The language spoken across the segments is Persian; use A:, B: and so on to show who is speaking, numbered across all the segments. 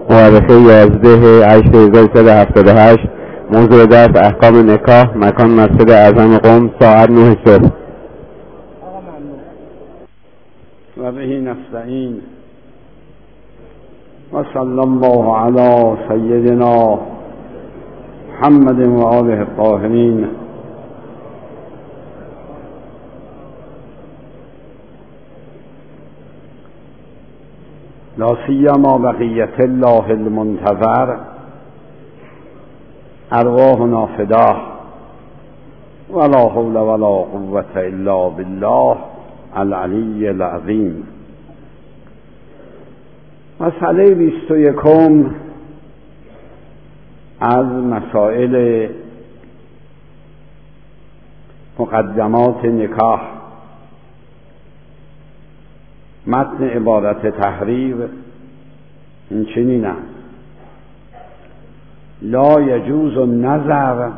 A: مورخه 11/8/1378. موضوع درس احکام نکاح. مکان مسجد اعظم قم. ساعت 9 صبح.
B: و به نستعین و صلی الله علی سیدنا محمد و آله الطاهرین. لا سیما بقیت الله المنتظر، ارواحنا فداه، ولا حول ولا قوة الا بالله العلی العظیم. مسئله 21 از مسائل مقدمات نکاح. متن عبارت تحریر این چنین است: لا یجوز النظر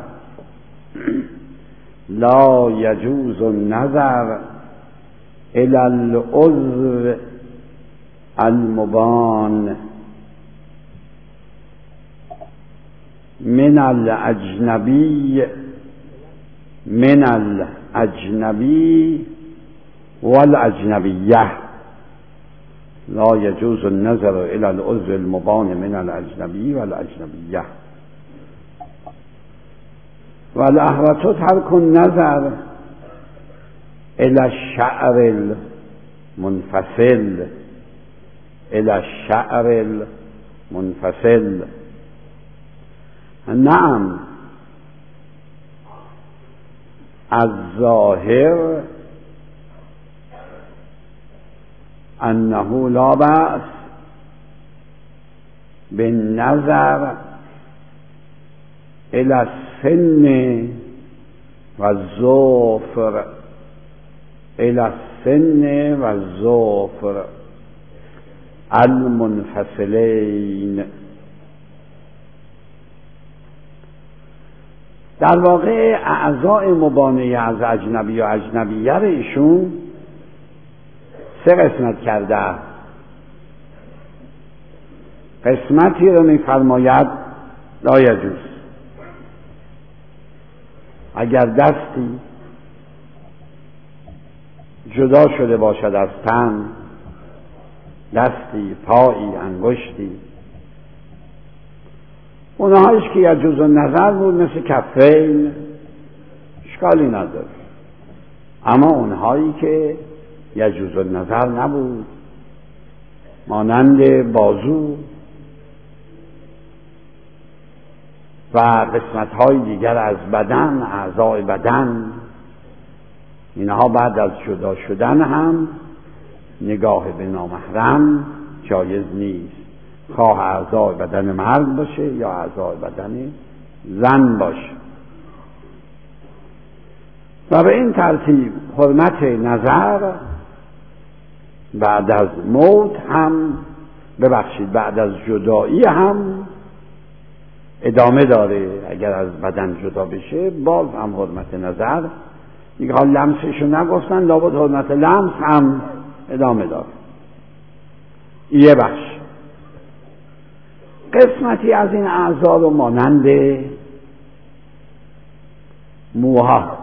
B: الی العضو المبان من الاجنبی والاجنبیه. لا يجوز النظر الى العضو المبان من الاجنبی والاجنبیه، والاحوط ترک النظر الى الشعر المنفصل. نعم، الظاهر انه لا بأس بالنظر الى السن والظفر المنفصلین. در واقع اعضاء مبانه از اجنبی و اجنبیه رو ایشون 3 قسمت کرده. قسمتی رو میفرماید لا یجوز. اگر دستی جدا شده باشد از تن، دستی، پایی، انگشتی، اونهایش که یجوز النظر بود مثل کفین، اشکالی نداره. اما اونهایی که یجوز النظر نبود، مانند بازو و قسمت‌های دیگر از بدن، اعضای بدن، اینها بعد از جدا شدن هم نگاه به نامحرم جایز نیست، خواه اعضای بدن مرد باشه یا اعضای بدن زن باشه. و به این ترتیب حرمت نظر بعد از موت هم بعد از جدایی هم ادامه داره. اگر از بدن جدا بشه باز هم حرمت نظر، دیگه حال لمسشو نگفتن، لابد حرمت لمس هم ادامه داره. یه بخش. قسمتی از این اعضا رو مانند موها،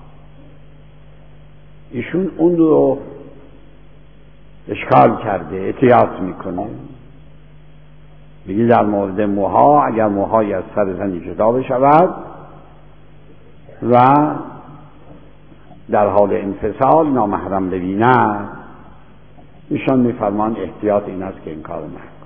B: ایشون اون رو اشکال کرده، احتیاط میکنه. میگه در مورد موها، اگر موهایی از سر زنی جدا بشود و در حال انفصال نامحرم ببینه، ایشان میفرمان احتیاط این است که این کار نکن.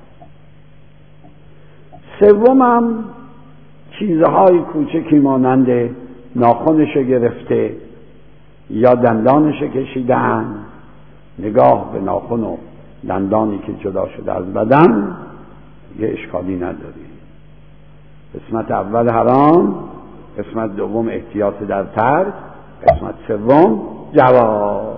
B: سومم چیزهای کوچکی مانند ناخنش گرفته یا دندانش کشیدن، نگاه به ناخن و دندانی که جدا شده از بدن یه اشکالی نداری. قسمت اول حرام، قسمت دوم احتیاط در ترک، قسمت سوم جواز.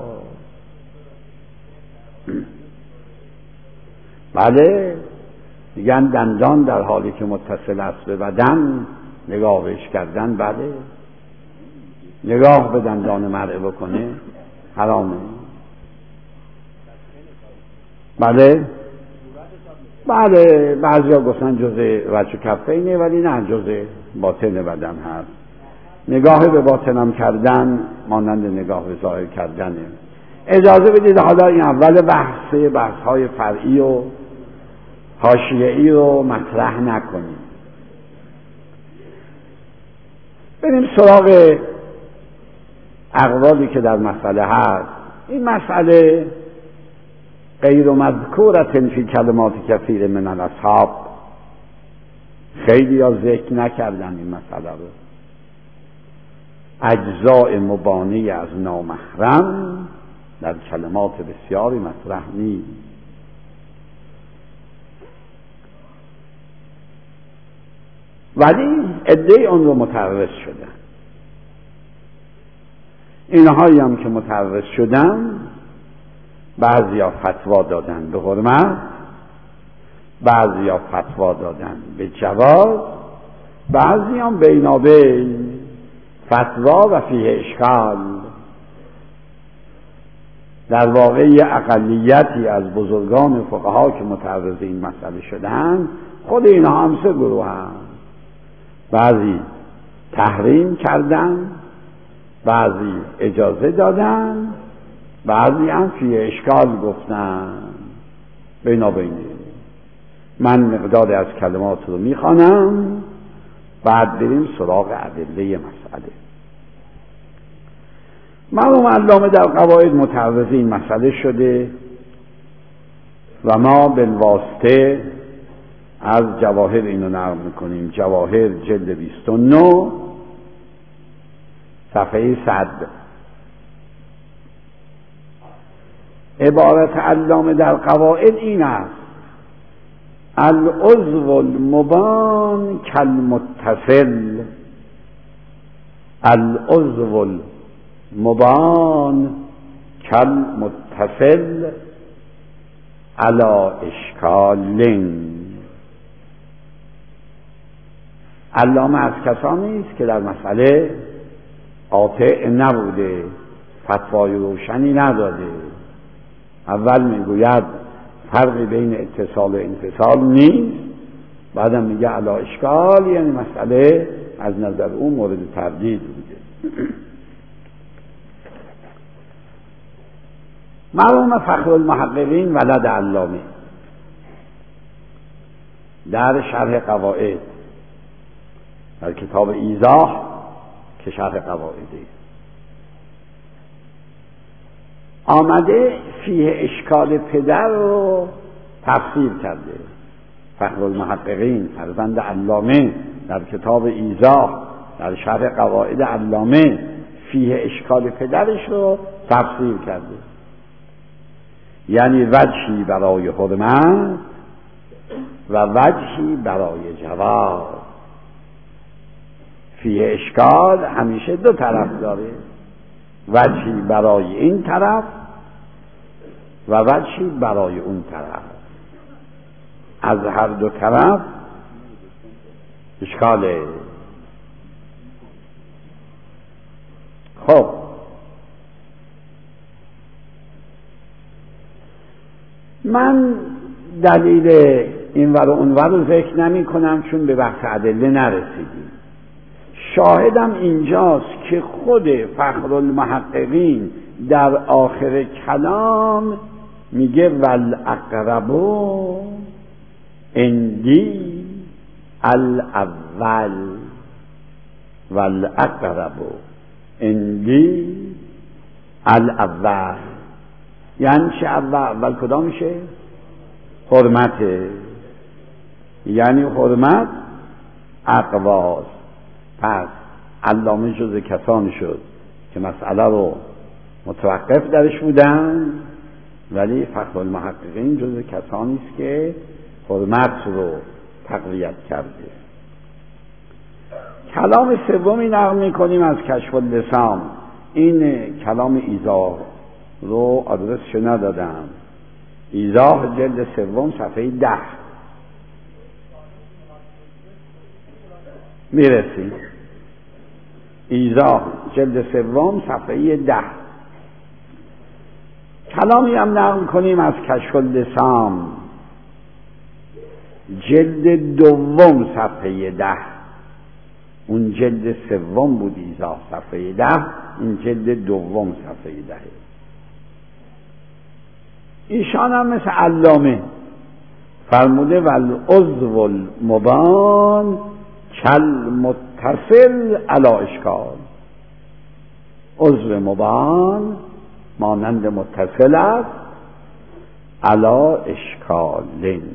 B: بله، میگن دندان در حالی که متصل است به بدن نگاه بهش کردن، بله، نگاه به دندان مرء بکنه حرامه. بله، بله بعضی ها گفتن جزء وجه کفینه، ولی نه، جزء باطن بدن هست. نگاه به باطنم کردن مانند نگاه به ظاهر کردنه. اجازه بدید حالا این اول بحث های فرعی و حاشیه‌ای رو مطرح نکنیم، بریم سراغ اقوالی که در مسئله هست. این مسئله غیر مذکورة فی کلمات کثیر من الاصحاب، خیلی ها ذکر نکردن این مسئله رو. اجزاء مبانی از نامحرم در کلمات بسیاری مطرح نیست. ولی عده‌ای اون رو متعرض شدن. اینهایی هم که متعرض شدن بعضیا فتوا دادن به حرمت، بعضیا فتوا دادن به جواز، بعضی هم بینابین فتوا و فیه اشکال. در واقع اقلیتی از بزرگان فقها که متعرض این مسئله شدن، خود اینها هم سه گروه هم، بعضی تحریم کردن، بعضی اجازه دادن، بعضی هم فی اشکال گفتن. بینابینه من مقدار از کلمات رو میخوانم، بعد بریم سراغ ادله مسئله. مرحوم علامه در قواعد متعرض این مسئله شده و ما بالواسطه از جواهر اینو نقل میکنیم. جواهر جلد 29 صفحه 100. عبارت علامه در قواعد این است: العضو المبان کالمتصل. العضو المبان کالمتصل علی اشکال. علامه از کسانی است که در مسئله قاطع نبوده، فتوای روشنی نداده. اول میگوید فرقی بین اتصال و انفصال نیست، بعدم میگه علی اشکال، یعنی مسئله از نظر او مورد تردید بوده. مرحوم فخرالمحققین ولد علامه در شرح قواعد در کتاب ایضاح که شرح قواعده آمده فیه اشکال پدر رو تفسیر کرده. فخرالمحققین فرزند علامه در کتاب ایضاح در شرح قواعد علامه فیه اشکال پدرش رو تفسیر کرده، یعنی وجهی برای حرمت و وجهی برای جواز. فیه اشکال همیشه دو طرف داره، وجهی برای این طرف و وجهی برای اون طرف. از هر دو طرف اشکاله. خب من دلیل این ور و اون ور رو ذکر نمی کنم چون به بحث ادله نرسیدیم. شاهدم اینجاست که خود فخرالمحققین در آخر کلام میگه والاقربو عندی الاول. والاقربو عندی الاول یعنی چه؟ اول کدام میشه؟ حرمته، یعنی حرمت اقواست. پس علامه جز کسانی شد که مسئله رو متوقف درش بودن، ولی فخرالمحققین جز کسانی است که حرمت رو تقویت کرده. کلام سومی نقل می‌کنیم از کشف اللسان. این کلام ایضاح رو آدرسشو ندادم. ایضاح جلد سوم صفحه 10 میرسیم. ایضاح جلد سوم صفحه 10 کلامی هم نقل کنیم از کشف اللسان. جلد دوم صفحه 10. اون جلد سوم بود ایضاح صفحه 10، این جلد دوم صفحه 10. ایشان هم مثل علامه فرموده والعضو المبان کل متصل علی اشکال. عضو مبان مانند متصل است علی اشکال.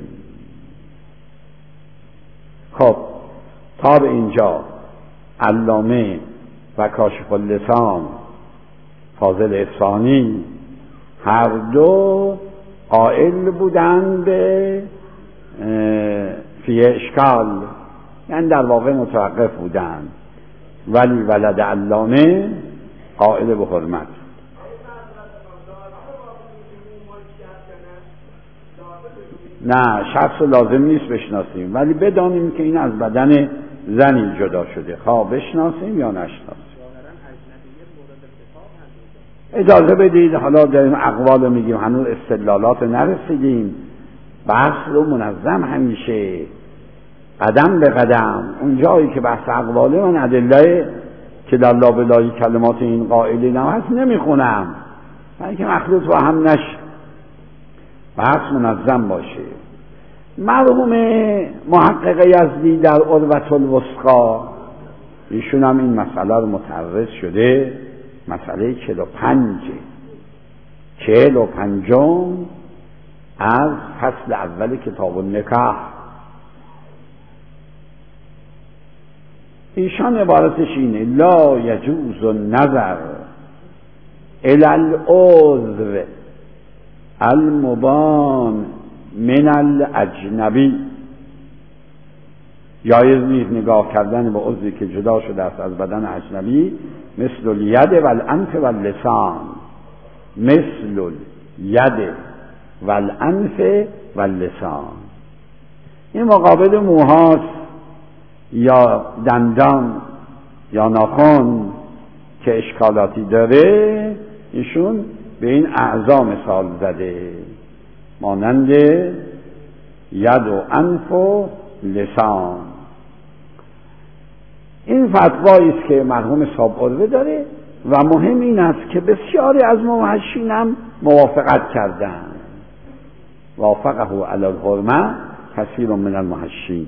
B: خب تا به اینجا علامه و کاشف اللسان فاضل اصفهانی هر دو قائل بودند به فی اشکال، یعنی در واقع متوقف بودند، ولی ولد علامه قائل به حرمت. نه شخص لازم نیست بشناسیم، ولی بدانیم که این از بدن زنی جدا شده، خواه بشناسیم یا نشناسیم. اجازه بدید حالا داریم اقوال رو میگیم، هنوز استدلالات نرسیدیم. بحث رو منظم همیشه قدم به قدم، اون جایی که بحث اقواله من ادله که در لابلای کلمات این قائلین هست نمیخونم، برای که مخلوط با هم نشه، بحث منظم باشه. مرحوم محقق یزدی در عروة الوثقی ایشون هم این مسئله رو متعرض شده، مسئله 45 از فصل اول کتاب النکاح. ایشان عبارتش اینه: لا یجوز النظر الی العضو المبان من الاجنبی. جایز نیست نگاه کردن به عضوی که جدا شده است از بدن اجنبی، مثل الید والانف واللسان، مثل الید والانف واللسان. این مقابل موهاست یا دندان یا ناخن که اشکالاتی داره، ایشون به این اعضا مثال زده، مانند ید و انف و لسان. این فتوایی است که مرحوم صاحب عروه داره و مهم این است که بسیاری از موحشین هم موافقت کردند. وافقه علی الحرمه کثیر من الموحشین،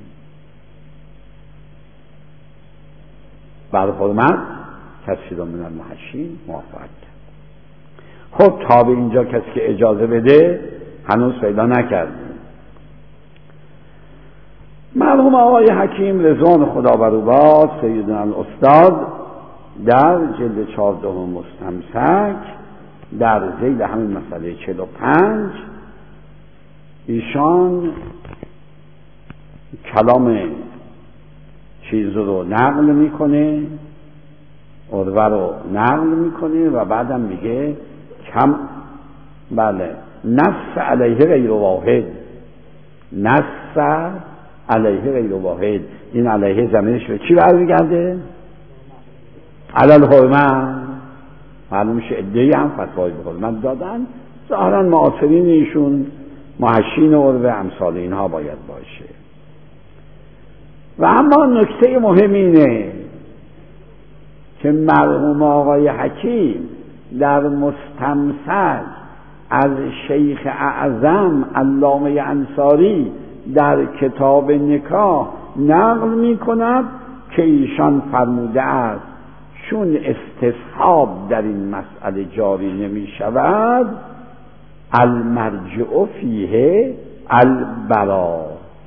B: بر حرمت کثیر من الموحشین موافقت کرد. خب تا به اینجا کسی که اجازه بده هنوز پیدا نکردیم. مرحوم آقای حکیم رضوان خدا بر او باد، سیدنا الاستاد، در جلد 14 مستمسک در ذیل همین مسئله 45 ایشان کلام چیز رو نقل میکنه، عروه رو نقل میکنه و بعدم میگه کم بله نص علیه غیر واحد، نص علیه غیر واحد. این علیه زمینش به چی برمیگرده؟ علی الحرمه. معلوم میشه ادعی هم فتوای به حرمت دادن، ظاهرا معاصرین ایشون محشین عروه امثال اینها باید باشه. و اما نکته مهم اینه که مرحوم آقای حکیم در مستمسک از شیخ اعظم علامه انصاری در کتاب نکاح نقل می کند که ایشان فرموده است چون استصحاب در این مسئله جاری نمی شود، المرجع فیه البراء.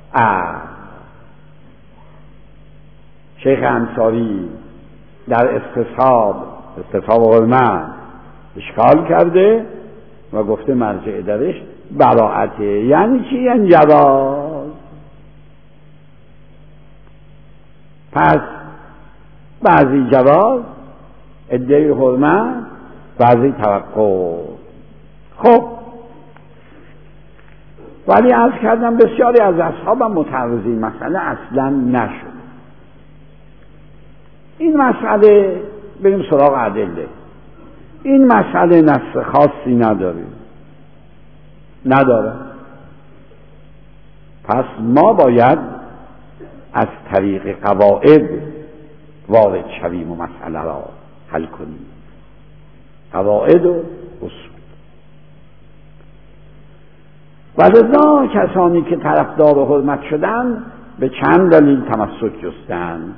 B: شیخ انصاری در استصحاب حرمت اشکال کرده و گفته مرجع درش براءته. یعنی چی؟ یعنی جواز. پس بعضی جواز، ادعای حرمت، بعضی توقف. خب ولی عرض کردم بسیاری از اصحابم متعرض این مسئله اصلا نشد. این مسئله بریم سراغ ادله. این مسئله نص خاصی نداره. پس ما باید از طریق قواعد وارد شویم و مسئله را حل کنیم، قواعد و اصول. و لذا کسانی که طرفدار حرمت شدند به چند دلیل تمسک جستند.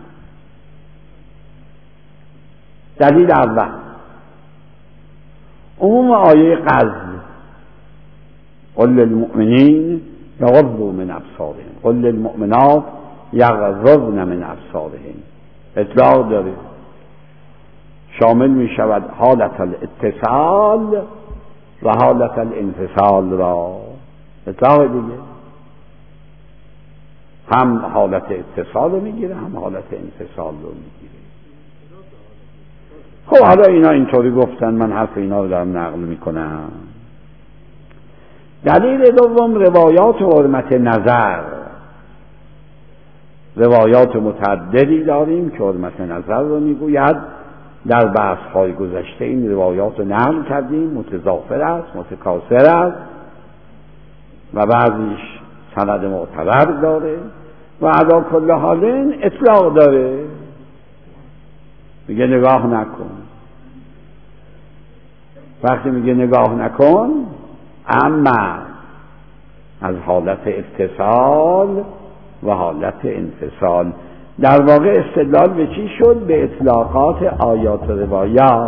B: دلیل اول، عموم آیه قذف، قل للمؤمنین یغضوا من ابصارهم قل للمؤمنات یغضضن من ابصارهن، اطلاق داره، شامل می شود حالت الاتصال و حالت الانفصال را. اطلاق دیگه هم حالت اتصال رو میگیره هم حالت انفصال رو میگیره. خب حالا اینا اینطوری گفتن، من حرف اینا رو دارم نقل میکنم. دلیل دوم، روایات حرمت نظر. روایات متعددی داریم که حرمت نظر رو میگوید. در بحث‌های گذشته این روایات رو نقل کردیم، متضافر است، متکاثر است و بعضیش سند معتبر داره و علی کل حال اطلاق داره، میگه نگاه نکن. وقتی میگه نگاه نکن، اما از حالت اتصال و حالت انفصال. در واقع استدلال به چی شد؟ به اطلاقات آیات و روایات.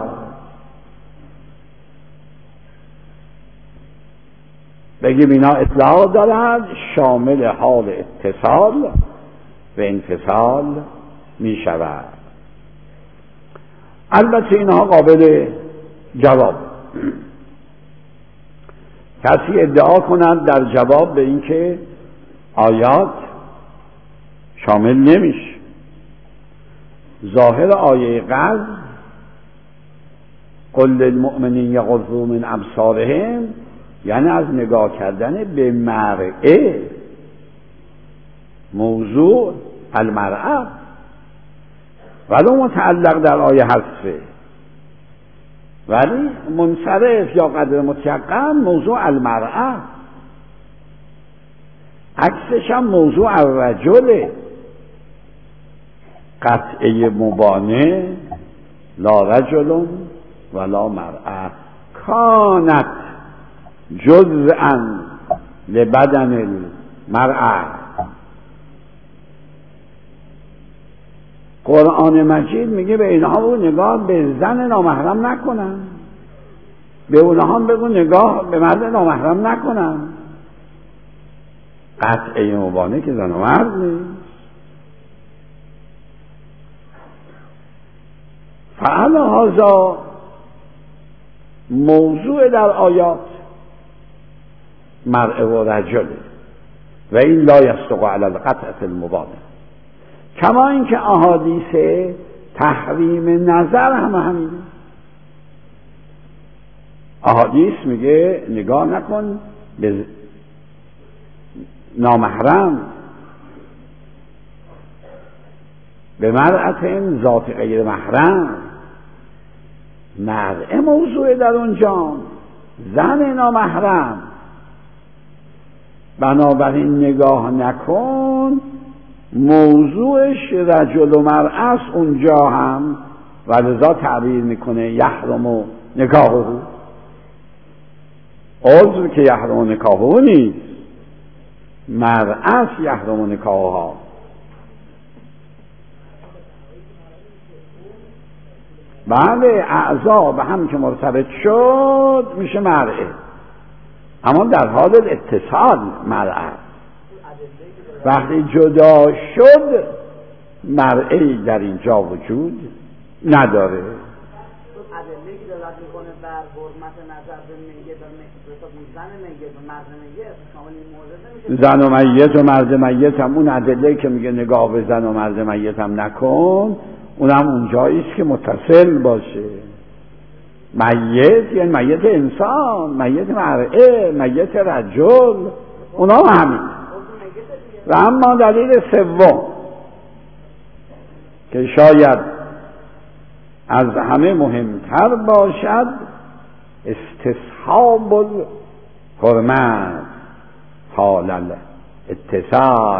B: بگیم اینا اطلاق دارد شامل حال اتصال و انفصال می شود. البته اینها قابل جواب. کسی ادعا کند در جواب به اینکه آیات شامل نمیشه. ظاهر آیه قذف قل للمؤمنین یغضوا من ابصارهم یعنی از نگاه کردن به مرئه، موضوع المرأه، ولو متعلق در آیه حذفه، ولی منصرف یا قدر متیقن موضوع المرأه، عکسش هم موضوع الرجله. قطعه مبانه لا رجل ولا مرأه کانت جزءا لبدن المرأه. قرآن مجید میگه به اینها بگو نگاه به زن نامحرم نکنن، به اونها هم بگو نگاه به مرد نامحرم نکنن. قطعه مبانه که زن و مرد نیست. فعلا هذا موضوع در آیات مرء و رجل و این لا یصدق علی القطعة المبانه. کما اینکه احادیث تحریم نظر همینه. احادیث میگه نگاه نکن به نامحرم، به مرأة ذات غیر محرم. مرأة موضوع در اونجا، زن نامحرم. بنابراین نگاه نکن موضوعش رجل و مرأة است اونجا هم، و لذا تعبیر میکنه یحرم نکاحه. عضو که یحرم نکاحه نیست، مرأة است یحرم نکاحها. بله اعضا به هم که مرتبط شد میشه مرئه، اما در حال اتصال مرئه. وقتی جدا شد مرئه در اینجا وجود نداره. زن و میت و مرد میت هم اون ادله که میگه نگاه به زن و مرد میت هم نکن، اونم اونجاییست که متصل باشه. میت یعنی میت انسان، میت مرئه، میت رجل، اونا همین. و اما دلیل سوم که شاید از همه مهمتر باشد، استصحاب الحرمت حال اتصال.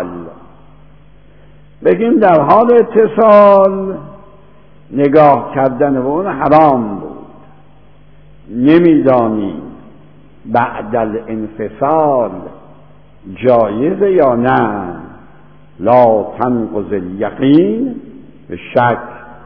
B: بگیم در حال اتصال نگاه کردن به اون حرام بود، نمیدانی بعد الانفصال جایزه یا نه. لا تنقض الیقین به شک.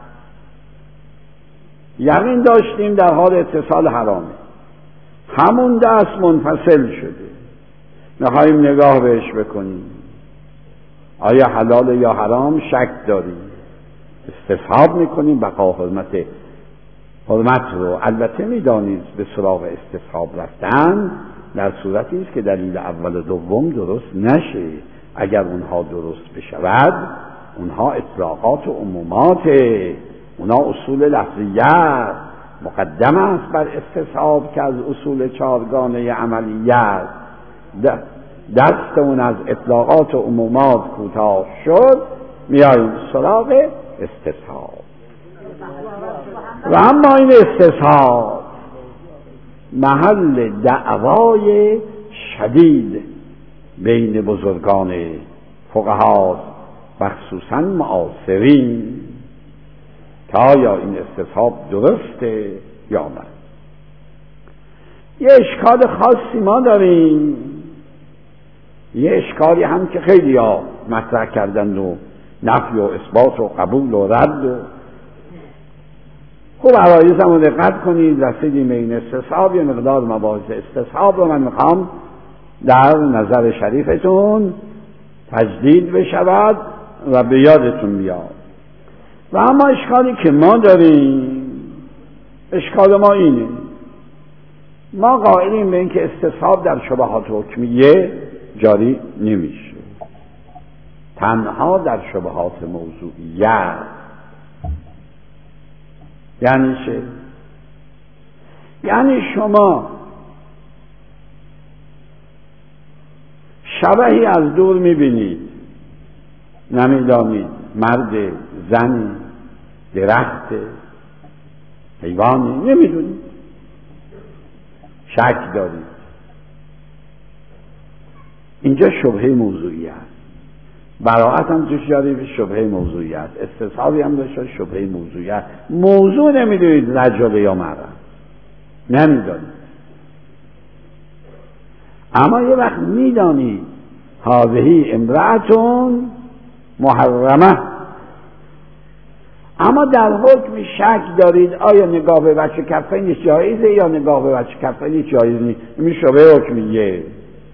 B: یقین داشتیم در حال اتصال حرامه، همون دست منفصل شده، میخواییم نگاه بهش بکنیم آیا حلال یا حرام، شک داریم، استصحاب میکنیم بقا حرمت رو. البته میدانید به سراغ استصحاب رفتن در صورتی است که دلیل اول و دوم درست نشه. اگر اونها درست بشود اونها اطلاقات و عمومات، اونها اصول لفظیت مقدم است بر استصحاب که از اصول چارگانه عملیت. دست اون از اطلاقات و عمومات کوتاه شد، میاییم سراغ استصحاب. و اما این استصحاب محل دعوای شدید بین بزرگان فقها و خصوصا معاصرین که آیا این استصحاب درسته یا نه. یه اشکال خاصی ما داریم، یه اشکالی هم که خیلی ها مطرح کردن و نفی و اثبات و قبول و رد و خوب عرایزم رو دقت کنید. رسیدیم به این استصحاب، یه مقدار مباحث استصحاب رو من میخوام در نظر شریفتون تجدید بشود و به یادتون بیاد. و اما اشکالی که ما داریم، اشکال ما اینه، ما قائلیم به این که استصحاب در شبهات حکمیه جاری نمیشه، تنها در شبهات موضوعیت. یعنی چه؟ یعنی شما شبهی از دور میبینید، نمیدانید مرد، زن، درخت، حیوانی، نمیدونید، شک دارید. اینجا شبهه موضوعی است. براعت هم توش جاری شبهه موضوعی است، استصحابی هم داشت شبهه موضوعی است. موضوع نمیدونید رجل یا مرد، نمیدانید. اما یه وقت میدانید هذه امرأتون محرمه، اما در حکم شک دارید آیا نگاه به بچه کفینش جایزه یا نگاه به بچه کفینش جایز نیست. این شبهه حکمیه.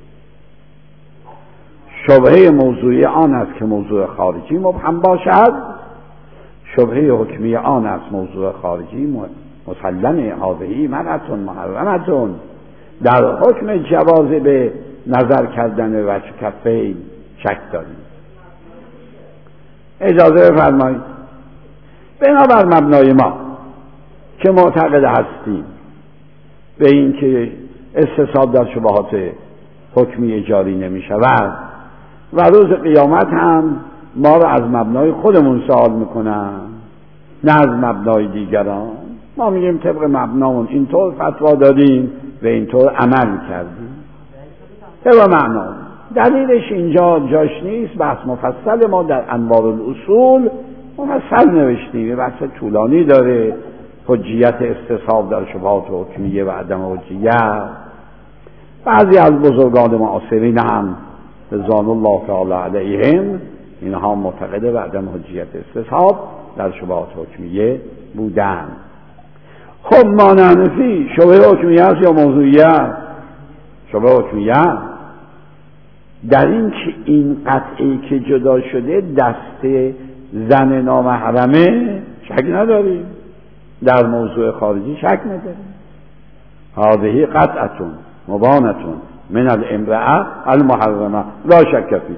B: شبهه موضوعی آن است که موضوع خارجی مبهم باشد، شبهه حکمی آن است موضوع خارجی مسلمه. هذه مرأتون محرمتون. در حکم جواز به نظر کردن به بچه کفین شک دارید. اجازه بفرمایید بنابر مبنای ما که معتقد هستیم به این که استصحاب در شبهات حکمی جاری نمی شود و روز قیامت هم ما را از مبنای خودمون سوال میکنن نه از مبنای دیگران. ما میگیم طبق مبنامون اینطور فتوا دادیم و اینطور عمل کردیم طبق مبنامون. دلیلش اینجا جاش نیست، بحث مفصل ما در انوار الاصول مفصل نوشتیم، بحث طولانی داره، حجیت استصحاب در شبهات حکمیه و عدم حجیت. بعضی از بزرگان معاصرین هم رضوان الله تعالی علیهم اینها معتقد به عدم حجیت استصحاب در شبهات حکمیه بودن. خب ما نحنفی شبهه حکمیه است یا موضوعیت؟ شبهه حکمیه. در این که این قطعی که جدا شده دست زن نامحرمه شک نداریم، در موضوع خارجی شک نداریم. هذه قطعتون مبانتون من الامرأة المحرمه لا شک فی.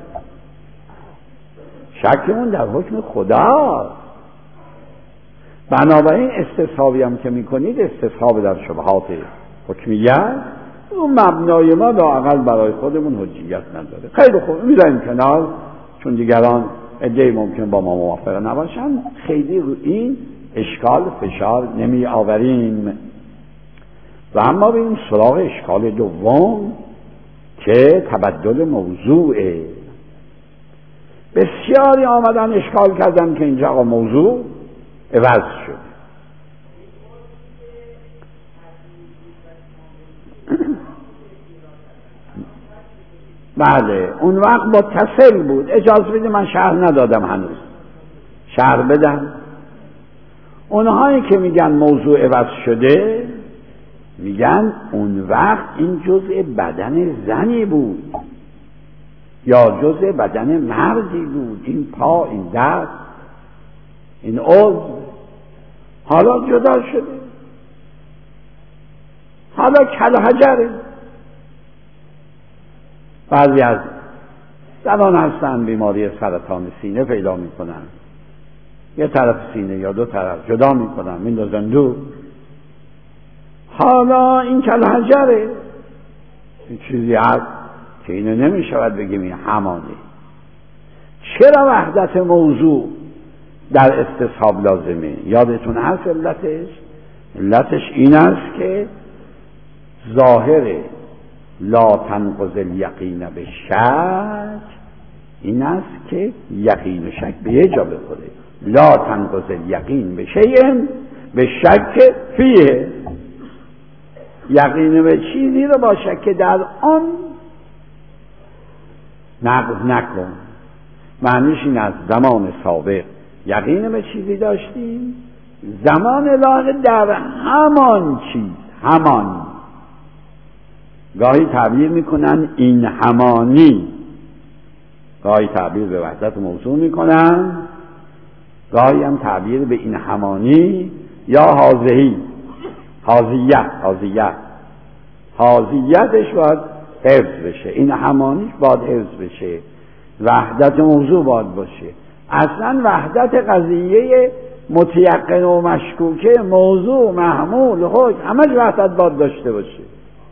B: شکمون در حکم خدا. بنابراین استصحابی هم که میکنید استصحاب در شبهات حکمیت، اون مبنای ما لااقل برای خودمون حجیت نداره. خیلی خوب میذاریم کنار، چون دیگران عده‌ای ممکن با ما موافق نباشن، خیلی رو این اشکال فشار نمی آوریم. و اما بریم سراغ اشکال دوم که تبدل موضوعه. بسیاری آمدن اشکال کردن که اینجا آقا موضوع عوض شد. بله اون وقت متصل بود. اجازه بده من شرح ندادم هنوز، شرح بدم. اونهایی که میگن موضوع عوض شده میگن اون وقت این جزء بدن زنی بود یا جزء بدن مردی بود، این پا، این دست، این عضو حالا جدا شده، حالا کلحجره. بعضی از زنان هستن بیماری سرطان سینه پیدا میکنن، یه طرف سینه یا دو طرف جدا میکنن میندازن دور، حالا این کلحجره. این چیزی هست که اینو نمیشود بگیم این همانه. چرا وحدت موضوع در استصحاب لازمه؟ یادتون هست علتش این است که ظاهر لا تنقض الیقین به شک این است که یقین و شک به یه جا بخوره. لا تنقض الیقین به شیء به شک فیه. یقین به چیزی رو با شک در آن نقض نکن. معنیش این از زمان سابق یقین به چیزی داشتیم، زمان لاحق در همان چیز، همان گاهی تعبیر میکنن این همانی، گاهی تعبیر به وحدت موضوع میکنن، گاهی هم تعبیر به این همانی یا حاضهی، حاضیتش باید حفظ بشه، این همانیش باید حفظ بشه، وحدت موضوع باید باشه. اصلا وحدت قضیه متیقن و مشکوکه، موضوع، محمول، حکم، همش وحدت باید داشته باشه.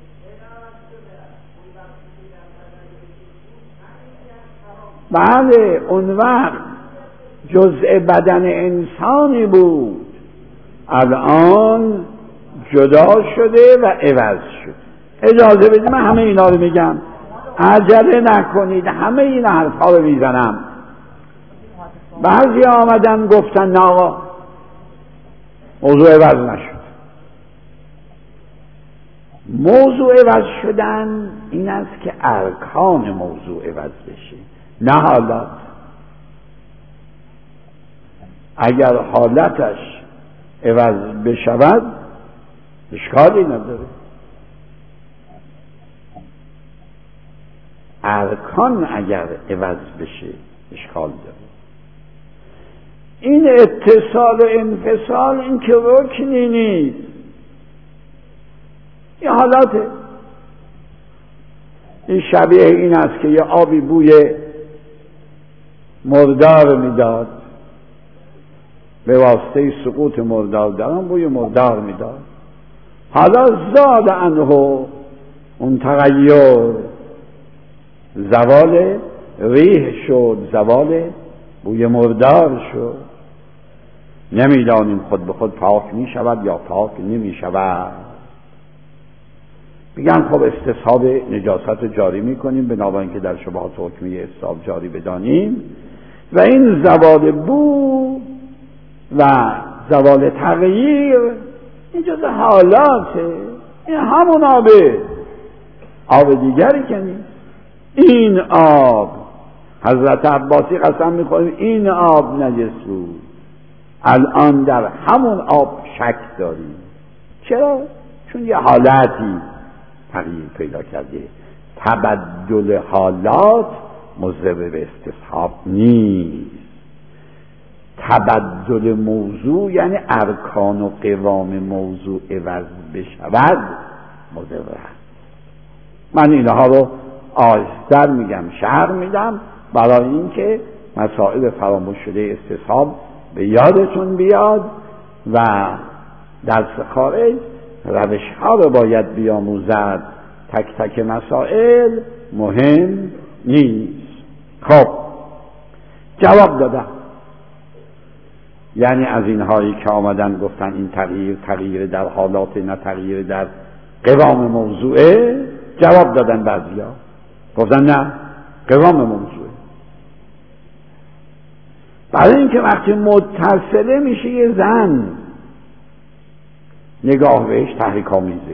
B: بله اون وقت جزء بدن انسانی بود، الان جدا شده و عوض شده. اجازه بدید من همه اینا رو میگم، عجله نکنید، همه این حرفا رو میزنم. بعضی آمدن گفتن نه آقا موضوع عوض نشد. موضوع عوض شدن این است که ارکان موضوع عوض بشه، نه حالات. اگر حالتش عوض بشود اشکالی نداره، ارکان اگر عوض بشه اشکال داره. این اتصال و انفصال این که رکنی نیست، این حالاته. این شبیه این است که یه آبی بوی مردار میداد، به واسطه سقوط مردار در آن بوی مردار میداد، حالا زاد عنه اون تغییر، زوال ریح شد، زوال بوی مردار شد. نمیدانیم خود به خود پاک می شود یا پاک نمی شود. میگن خب استصحاب نجاست جاری میکنیم بنابراین که در شبهات حکمی استصحاب جاری بدانیم، و این زوال بو و زوال تغییر این جز حالاته. این همون آبه، آب دیگری که نیست. این آب حضرت عباسی قسم میخوریم این آب نجس بود، الان در همون آب شک داریم. چرا؟ چون یه حالتی تغییر پیدا کرده. تبدل حالات موجب به استصحاب نیست. تبدل موضوع یعنی ارکان و قوام موضوع عوض بشود موجب هست. من اینها رو آهستر میگم، شرح میدم برای اینکه مسائل فراموش شده استصحاب به یادتون بیاد و درس خارج روش ها رو باید بیاموزد. تک تک مسائل مهم نیست. خب جواب دادم، یعنی از اینهایی که آمدن گفتن این تغییر در حالات نه تغییر در قوام موضوعه، جواب دادن بعضیا گفتن نه قوام موضوعه. برای اینکه وقتی متصله میشه یه زن نگاه بهش تحریک آمیزه،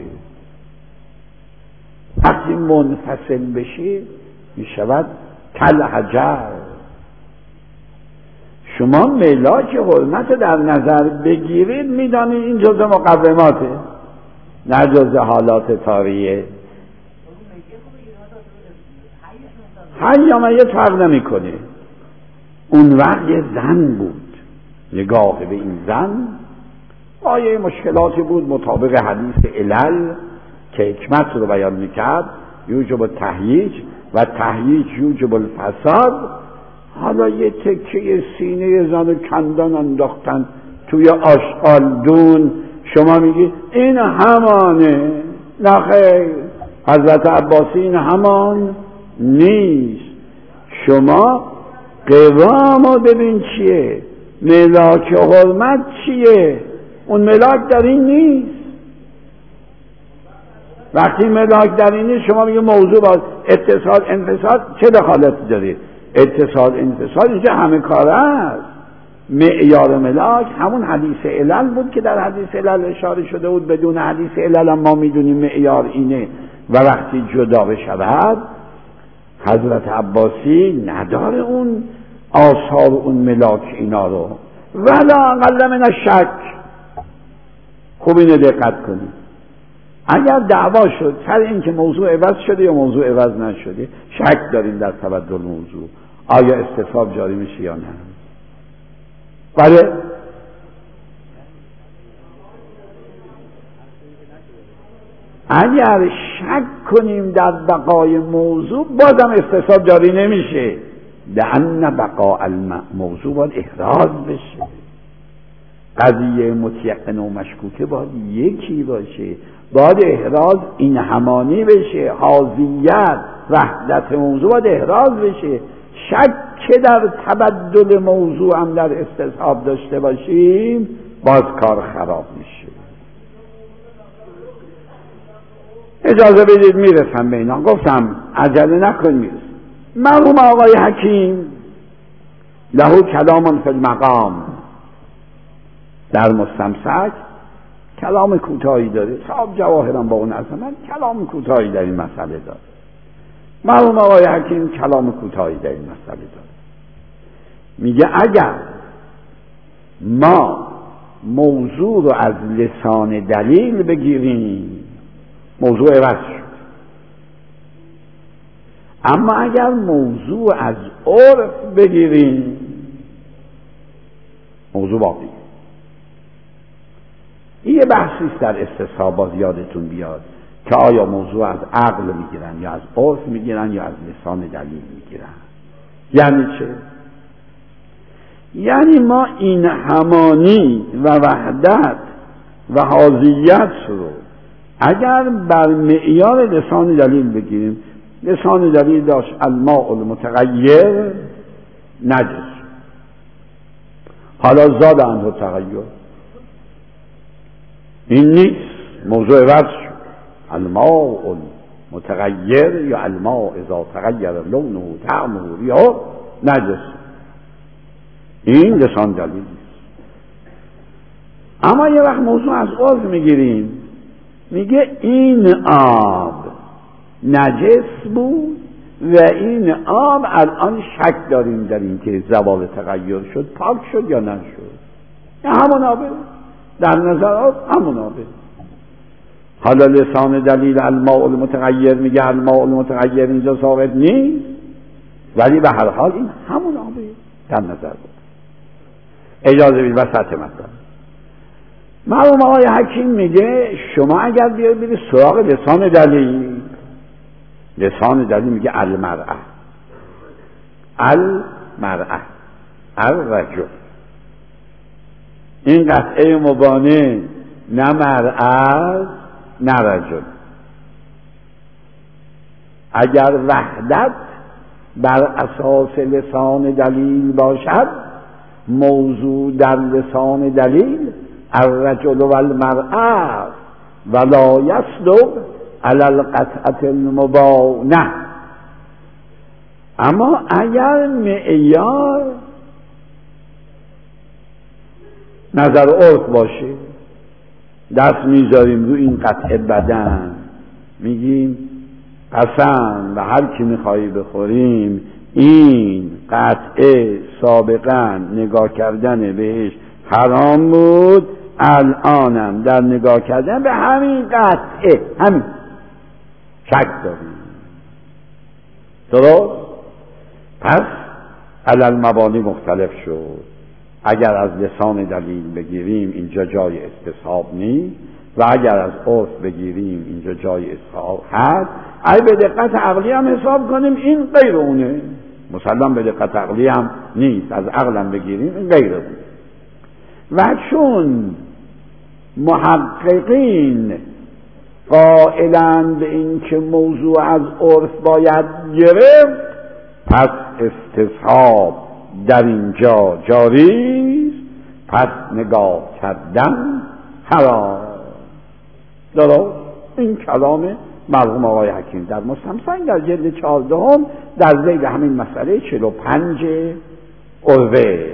B: وقتی منفصل بشه میشود کل حجر. شما ملاک حرمت در نظر بگیرید میدانید این جزء مقوماته نه جزء حالات طاریه. حی یا میت فرق نمیکنه. اون وقت یه زن بود، نگاه به این زن آیه مشکلاتی بود مطابق حدیث علل که حکمت رو بیان میکرد، یوجب التهییج و تهییج یوجب الفساد. حالا یه تکه سینه زن و کندن انداختن توی آشغالدون، شما میگی این همانه. نه خیر، حضرت عباسی این همان نیست. شما قوامو ببین چیه، ملاک حرمت چیه، اون ملاک در این نیست. وقتی ملاک در این نیست شما میگه موضوع با اتصال انفصال چه دخالتی داره؟ اتصال انفصال اینجا همه کار است. معیار ملاک همون حدیث علل بود که در حدیث علل اشاره شده بود. بدون حدیث علل هم ما میدونیم معیار اینه و وقتی جدا بشود حضرت عباسی نداره اون آثار اون ملاک اینا رو. ولا اقل من الشک. خوب اینو دقت کنید. اگر دعوا شد سر این که موضوع عوض شده یا موضوع عوض نشده، شک داریم در تبدل موضوع، آیا استصحاب جاری میشه یا نه؟ بله. اگر شک کنیم در بقای موضوع بازم استصحاب جاری نمیشه، لأن بقاء الموضوع باید احراز بشه. قضیه متیقن و مشکوکه باید یکی باشه، باید احراز این همانی بشه، حاضیت وحدت موضوع باید احراز بشه. شک که در تبدل موضوع هم در استصحاب داشته باشیم باز کار خراب میشه. اجازه بدید میرسم به اینا. گفتم عجله نکن میرسم. مرحوم آقای حکیم له کلام فی المقام، در مستمسک کلام کوتاهی داره. صاحب جواهرم با اون عظمت کلام کوتاهی در این مسئله داره. مرحوم آقای حکیم کلام کوتاهی در این مسئله داره. میگه اگر ما موضوع رو از لسان دلیل بگیریم موضوع عوض شد، اما اگر موضوع از عرف بگیریم موضوع باقی. این یه بحثیست در استصحاب، باز یادتون بیاد که آیا موضوع از عقل میگیرن یا از عرف میگیرن یا از لسان دلیل میگیرن. یعنی چه؟ یعنی ما این همانی و وحدت و حاضیت رو اگر بر معیار لسان دلیل بگیریم، لسان دلیل داشت الماء المتغیر نجس، حالا زاد عنه تغییر، این نیست، موضوع عوض شد. الماء المتغیر یا الماء اذا تغیر لونه طعمه ریحه نجس، این لسان دلیل نیست. اما یه وقت موضوع از عرف میگیریم، میگه این آب نجس بود و این آب الان شک داریم در این که زوال تغییر شد پاک شد یا نشد. همون آبه، در نظر آب همون آبه. حالا لسان دلیل الماء المتغیر میگه الماء المتغیر اینجا ثابت نیست، ولی به هر حال این همون آبه در نظر بود. اجازه بید وسط مطلب. مرحوم آقای حکیم میگه شما اگر بیایید سراغ لسان دلیل، لسان دلیل میگه المرأة الرجل، این قطعه مبانه نه مرأة نه رجل. اگر وحدت بر اساس لسان دلیل باشد، موضوع در لسان دلیل الرجل و المرأة ولا یصدق علی القطعة المبانه. اما اگر معیار نظر عرف باشه، دست میذاریم رو این قطعه بدن، میگیم قسم به هر کی میخوایی بخوریم این قطعه سابقا نگاه کردن بهش حرام بود، الانم در نگاه کردن به همین قطعه همین شک داریم. درست؟ پس علل مبانی مختلف شد. اگر از لسان دلیل بگیریم اینجا جای استصحاب نیست و اگر از عرف بگیریم اینجا جای استصحاب هست. اگه به دقت عقلی هم حساب کنیم این غیر اونه، مسلم به دقت عقلی هم نیست، از عقلم بگیریم این غیر اونه. و چون محققین قائلند به این که موضوع از عرف باید گرفت، پس استصحاب در اینجا جاری است، پس نگاه کردن حرام. درست؟ این کلام مرحوم آقای حکیم در مستمسک در جلد 14 در ذیل همین مسئله 45 عروه.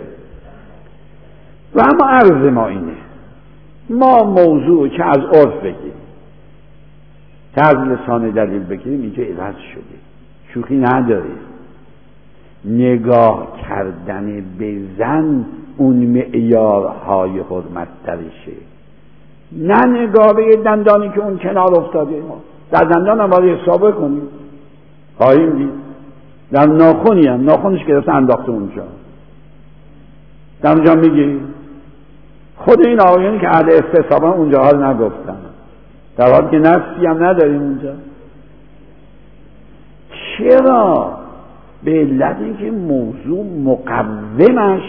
B: و اما عرض ما اینه، ما موضوع که از عرف بگیریم که از لسان دلیل بگیریم اینجا عوض شده، شوخی نداره. نگاه کردن به زن اون معیارهای حرمت درشه، نه نگاه به دندانی که اون کنار افتاده. ما در دندان هم باید حسابه کنیم، خواهیم دید در ناخونی هم ناخونش گرفته انداخته اونجا، در اونجا میگی خود این آقایانی که اهل استصحاب اونجا حال نگفتن، در حالی که نفسی هم نداریم اونجا. چرا؟ به علت اینکه موضوع مقومش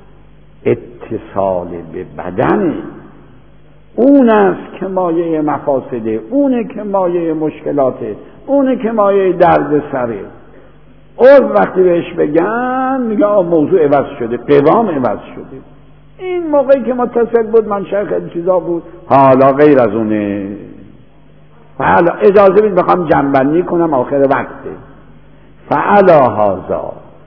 B: اتصال به بدنه، اون است که مایه مفاسده، اونه که مایه مشکلاته، اونه که مایه درد سره. عرف وقتی بهش بگن میگه موضوع عوض شده، قوام عوض شده. این موقعی که متصل بود منشأ خیلی چیزا بود، حالا غیر از اونه. حالا اجازه بدید بخوام جنبندی کنم آخر وقته. فعلا هذا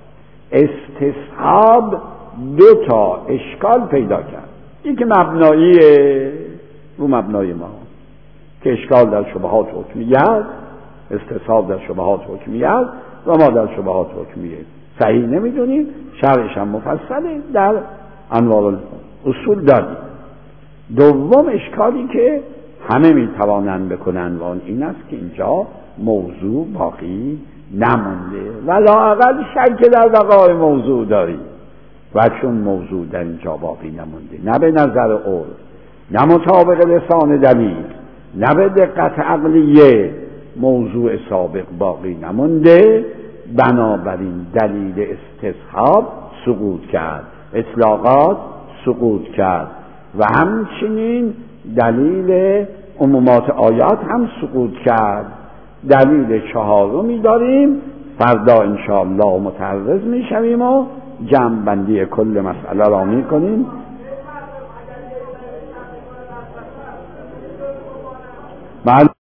B: استصحاب دو تا اشکال پیدا کرد. یکی مبناییه رو مبنای ما که اشکال در شبهات حکمیت، استصحاب در شبهات حکمیت و ما در شبهات حکمیه صحیح نمیدونیم، شرعش هم مفصله در انواع اصول داریم. دوم اشکالی که همه میتوانند بکنن و این است که اینجا موضوع باقی نمونده و لااقل شک در بقای موضوع داریم. و چون موضوع در اینجا باقی نمونده، نه به نظر عرف، نه مطابق لسان دلیل، نه به دقت عقلیه، موضوع سابق باقی نمونده، بنابراین دلیل استصحاب سقوط کرد، اطلاقات سقوط کرد و همچنین دلیل عمومات آیات هم سقوط کرد. دلیل چهارمی داریم، فردا انشاءالله متعرض میشویم و جمع بندی کل مسئله را میکنیم.